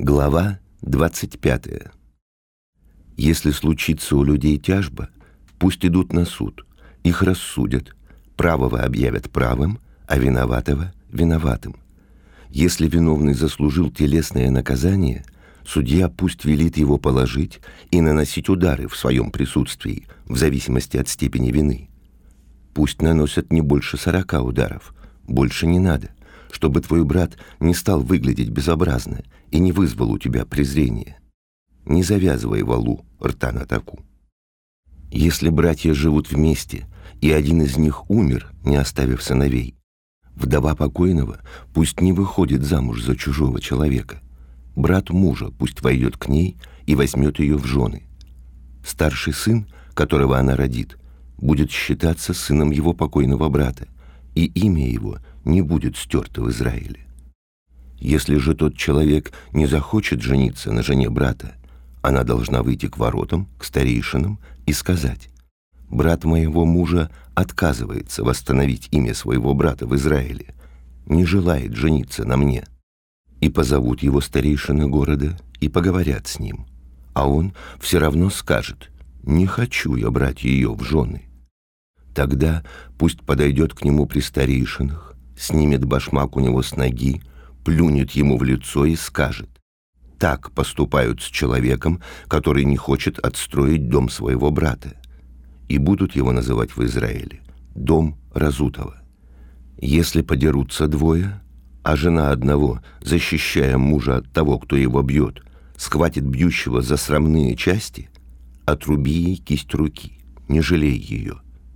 Глава 25. Если случится у людей тяжба, пусть идут на суд, их рассудят, правого объявят правым, а виноватого — виноватым. Если виновный заслужил телесное наказание, судья пусть велит его положить и наносить удары в своем присутствии, в зависимости от степени вины. Пусть наносят не больше 40 ударов, больше не надо, чтобы твой брат не стал выглядеть безобразно и не вызвал у тебя презрения. Не завязывай валу рта на таку. Если братья живут вместе, и один из них умер, не оставив сыновей, вдова покойного пусть не выходит замуж за чужого человека. Брат мужа пусть войдет к ней и возьмет ее в жены. Старший сын, которого она родит, будет считаться сыном его покойного брата, и имя его не будет стерто в Израиле. Если же тот человек не захочет жениться на жене брата, она должна выйти к воротам, к старейшинам и сказать: «Брат моего мужа отказывается восстановить имя своего брата в Израиле, не желает жениться на мне». И позовут его старейшины города и поговорят с ним, а он все равно скажет: «Не хочу я брать ее в жены». Тогда пусть подойдет к нему при старейшинах, снимет башмак у него с ноги, плюнет ему в лицо и скажет: «Так поступают с человеком, который не хочет отстроить дом своего брата». И будут его называть в Израиле «дом разутого». Если подерутся двое, а жена одного, защищая мужа от того, кто его бьет, схватит бьющего за срамные части, отруби ей кисть руки, не жалей ее.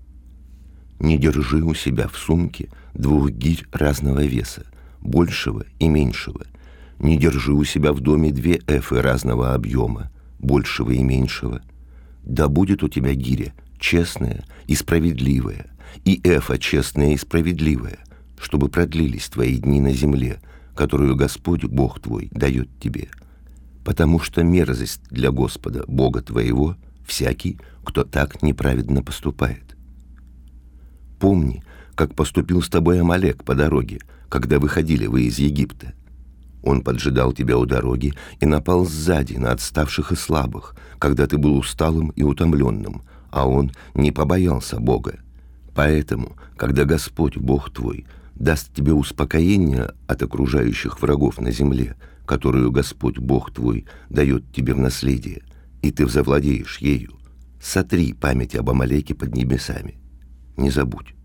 Не держи у себя в сумке 2 гирь разного веса, большего и меньшего. Не держи у себя в доме 2 эфы разного объема, большего и меньшего. Да будет у тебя гиря честная и справедливая, и эфа честная и справедливая, чтобы продлились твои дни на земле, которую Господь Бог твой дает тебе. Потому что мерзость для Господа, Бога твоего, всякий, кто так неправедно поступает. Помни, как поступил с тобой Амалек по дороге, когда выходили вы из Египта. Он поджидал тебя у дороги и напал сзади на отставших и слабых, когда ты был усталым и утомленным, а он не побоялся Бога. Поэтому, когда Господь, Бог твой, даст тебе успокоение от окружающих врагов на земле, которую Господь, Бог твой, дает тебе в наследие, и ты завладеешь ею, сотри память об Амалеке под небесами. Не забудь.